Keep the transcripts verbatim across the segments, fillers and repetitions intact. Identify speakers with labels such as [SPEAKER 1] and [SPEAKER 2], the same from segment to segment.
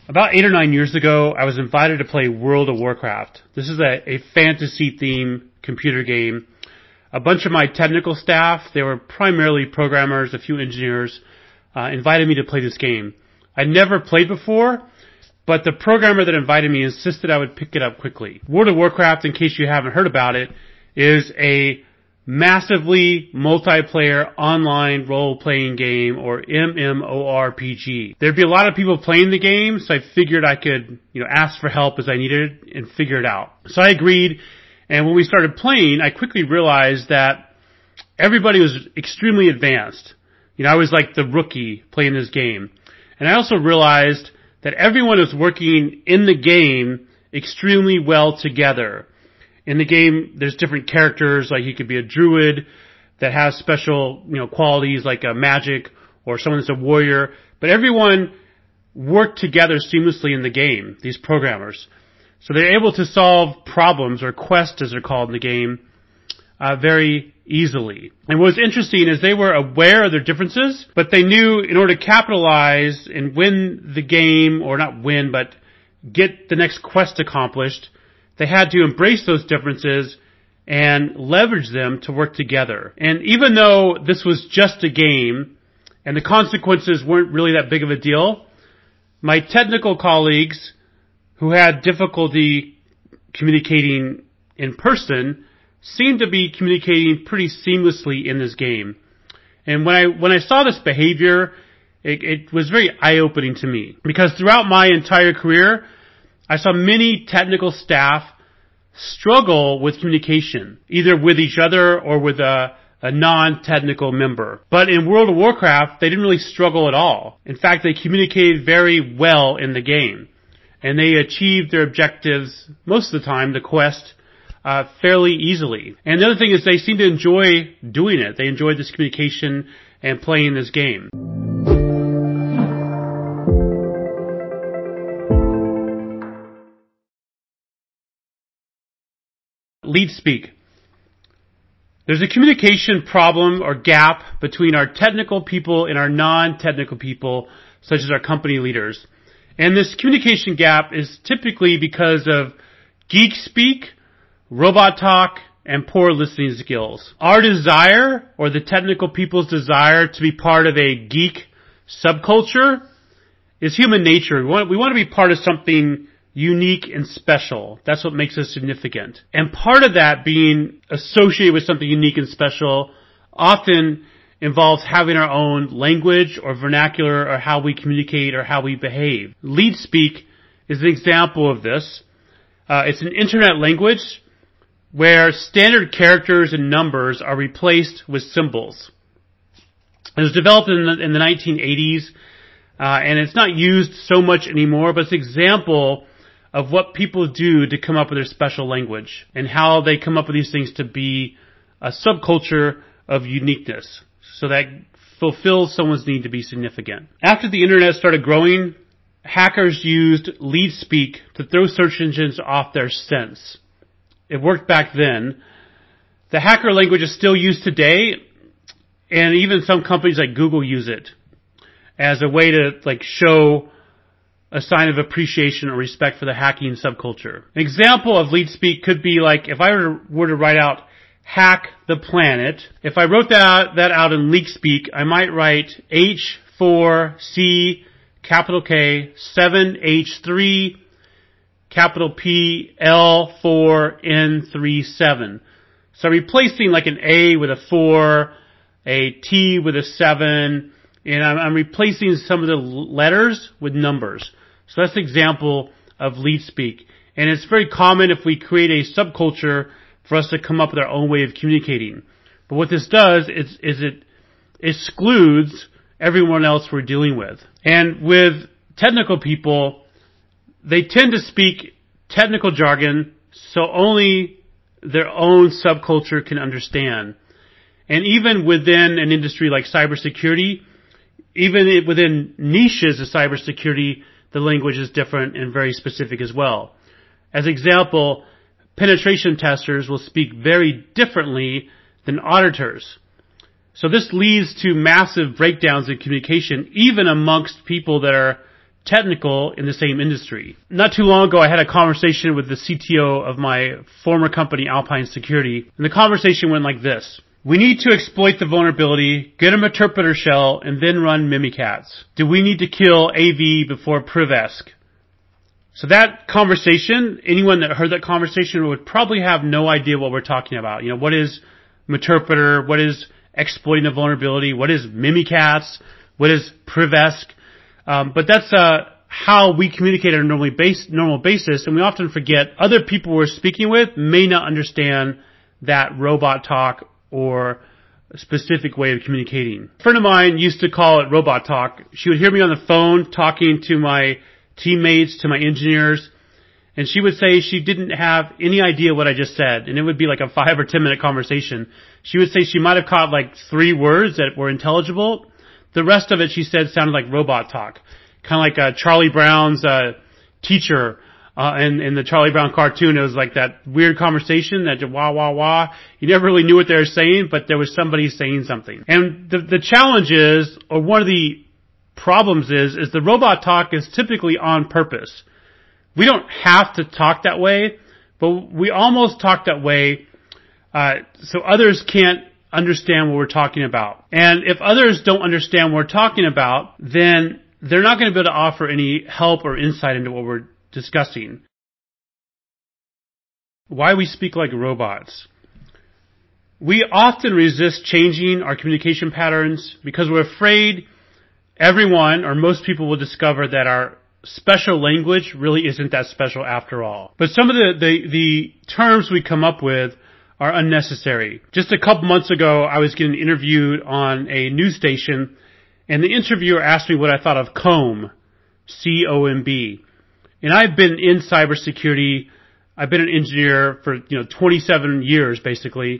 [SPEAKER 1] About eight or nine years ago, I was invited to play World of Warcraft. This is a, a fantasy-themed computer game. A bunch of my technical staff, they were primarily programmers, a few engineers, uh, invited me to play this game. I'd never played before, but the programmer that invited me insisted I would pick it up quickly. World of Warcraft, in case you haven't heard about it, is a massively multiplayer online role-playing game, or MMORPG. There'd be a lot of people playing the game, so I figured I could, you know, ask for help as I needed it and figure it out. So I agreed, and when we started playing, I quickly realized that everybody was extremely advanced. You know, I was like the rookie playing this game. And I also realized that everyone was working in the game extremely well together. In the game, there's different characters, like you could be a druid that has special, you know, qualities like a magic, or someone that's a warrior. But everyone worked together seamlessly in the game, these programmers. So they're able to solve problems, or quests as they're called in the game, uh, very easily. And what was interesting is they were aware of their differences, but they knew in order to capitalize and win the game, or not win, but get the next quest accomplished, they had to embrace those differences and leverage them to work together. And even though this was just a game, and the consequences weren't really that big of a deal, my technical colleagues who had difficulty communicating in person seemed to be communicating pretty seamlessly in this game. And when I, when I saw this behavior, it, it was very eye-opening to me. Because throughout my entire career, I saw many technical staff struggle with communication, either with each other or with a, a non-technical member. But in World of Warcraft, they didn't really struggle at all. In fact, they communicated very well in the game. And they achieved their objectives, most of the time, the quest, uh, fairly easily. And the other thing is they seem to enjoy doing it. They enjoyed this communication and playing this game. Lead speak. There's a communication problem or gap between our technical people and our non-technical people, such as our company leaders. And this communication gap is typically because of geek speak, robot talk, and poor listening skills. Our desire, or the technical people's desire to be part of a geek subculture, is human nature. We want, we want to be part of something unique and special. That's what makes us significant. And part of that being associated with something unique and special often involves having our own language or vernacular, or how we communicate or how we behave. Lead speak is an example of this. Uh, it's an internet language where standard characters and numbers are replaced with symbols. It was developed in the, in the nineteen eighties, uh, and it's not used so much anymore, but it's an example of what people do to come up with their special language, and how they come up with these things to be a subculture of uniqueness, so that fulfills someone's need to be significant. After the internet started growing, hackers used lead speak to throw search engines off their scents. It worked back then. The hacker language is still used today, and even some companies like Google use it as a way to like show a sign of appreciation or respect for the hacking subculture. An example of lead speak could be like if I were to, were to write out hack the planet. If I wrote that out, that out in leak speak, I might write H four C capital K seven H three capital P L four N three seven. So replacing like an A with a four, a T with a seven, and I'm, I'm replacing some of the letters with numbers. So that's an example of lead speak. And it's very common if we create a subculture for us to come up with our own way of communicating. But what this does is, is it excludes everyone else we're dealing with. And with technical people, they tend to speak technical jargon so only their own subculture can understand. And even within an industry like cybersecurity, even within niches of cybersecurity, the language is different and very specific as well. As example, penetration testers will speak very differently than auditors. So this leads to massive breakdowns in communication, even amongst people that are technical in the same industry. Not too long ago, I had a conversation with the C T O of my former company, Alpine Security, and the conversation went like this. We need to exploit the vulnerability, get a Meterpreter shell, and then run Mimikatz. Do we need to kill A V before Privesc? So that conversation, anyone that heard that conversation would probably have no idea what we're talking about. You know, what is Meterpreter? What is exploiting the vulnerability? What is Mimikatz? What is Privesc? Um, but that's uh, how we communicate on a normally base, normal basis, and we often forget other people we're speaking with may not understand that robot talk or a specific way of communicating. A friend of mine used to call it robot talk. She would hear me on the phone talking to my teammates, to my engineers, and she would say she didn't have any idea what I just said, and it would be like a five or ten minute conversation. She would say she might have caught like three words that were intelligible. The rest of it, she said, sounded like robot talk. Kind of like uh, Charlie Brown's uh, teacher uh, in, in the Charlie Brown cartoon. It was like that weird conversation that wah, wah, wah. You never really knew what they were saying, but there was somebody saying something. And the, the challenge is, or one of the problems is, is the robot talk is typically on purpose. We don't have to talk that way, but we almost talk that way uh, so others can't understand what we're talking about. And if others don't understand what we're talking about, then they're not going to be able to offer any help or insight into what we're discussing. Why we speak like robots. We often resist changing our communication patterns because we're afraid everyone or most people will discover that our special language really isn't that special after all. But some of the, the, the terms we come up with are unnecessary. Just a couple months ago, I was getting interviewed on a news station, and the interviewer asked me what I thought of COMB, C O M B. And I've been in cybersecurity. I've been an engineer for, you know, twenty-seven years, basically.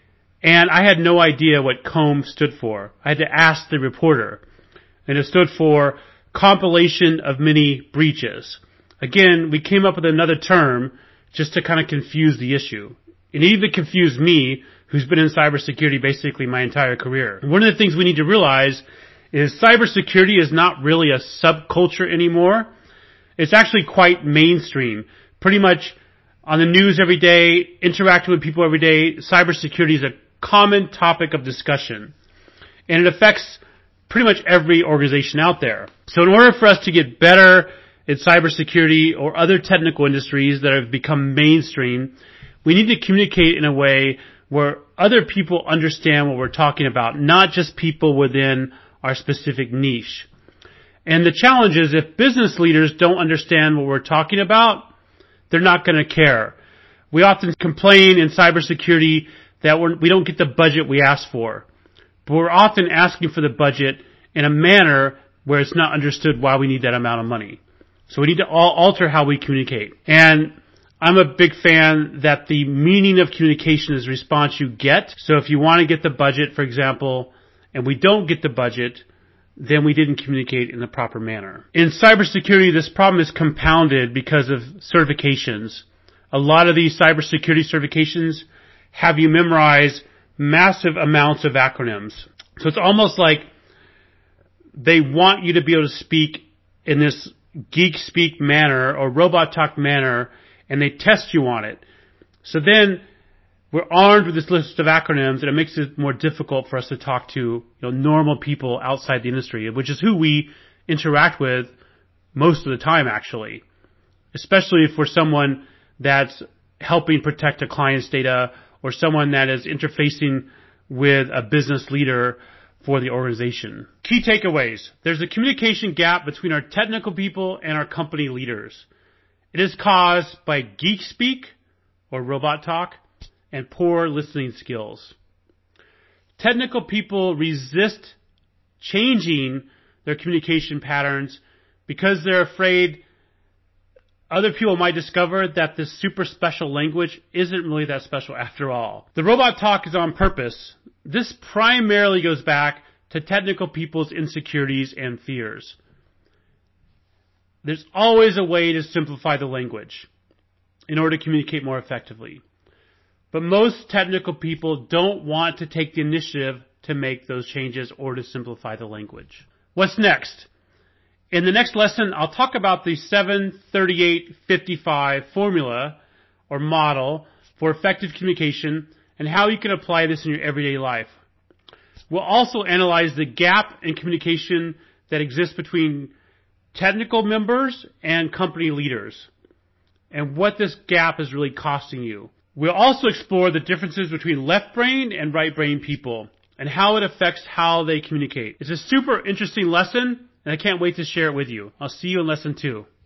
[SPEAKER 1] And I had no idea what COMB stood for. I had to ask the reporter. And it stood for compilation of many breaches. Again, we came up with another term just to kind of confuse the issue. It even confused me, who's been in cybersecurity basically my entire career. One of the things we need to realize is cybersecurity is not really a subculture anymore. It's actually quite mainstream. Pretty much on the news every day, interacting with people every day, cybersecurity is a common topic of discussion. And it affects pretty much every organization out there. So in order for us to get better at cybersecurity or other technical industries that have become mainstream, we need to communicate in a way where other people understand what we're talking about, not just people within our specific niche. And the challenge is if business leaders don't understand what we're talking about, they're not going to care. We often complain in cybersecurity that we're, we don't get the budget we ask for. But we're often asking for the budget in a manner where it's not understood why we need that amount of money. So we need to all alter how we communicate. And I'm a big fan that the meaning of communication is the response you get. So if you want to get the budget, for example, and we don't get the budget, then we didn't communicate in the proper manner. In cybersecurity, this problem is compounded because of certifications. A lot of these cybersecurity certifications have you memorize massive amounts of acronyms. So it's almost like they want you to be able to speak in this geek speak manner or robot talk manner, and they test you on it. So then we're armed with this list of acronyms, and it makes it more difficult for us to talk to, you know, normal people outside the industry, which is who we interact with most of the time, actually. Especially if we're someone that's helping protect a client's data or someone that is interfacing with a business leader for the organization. Key takeaways. There's a communication gap between our technical people and our company leaders. It is caused by geek speak or robot talk and poor listening skills. Technical people resist changing their communication patterns because they're afraid other people might discover that this super special language isn't really that special after all. The robot talk is on purpose. This primarily goes back to technical people's insecurities and fears. There's always a way to simplify the language in order to communicate more effectively. But most technical people don't want to take the initiative to make those changes or to simplify the language. What's next? In the next lesson, I'll talk about the seven thirty-eight fifty-five formula or model for effective communication and how you can apply this in your everyday life. We'll also analyze the gap in communication that exists between technical members and company leaders and what this gap is really costing you. We'll also explore the differences between left brain and right brain people and how it affects how they communicate. It's a super interesting lesson, and I can't wait to share it with you. I'll see you in lesson two.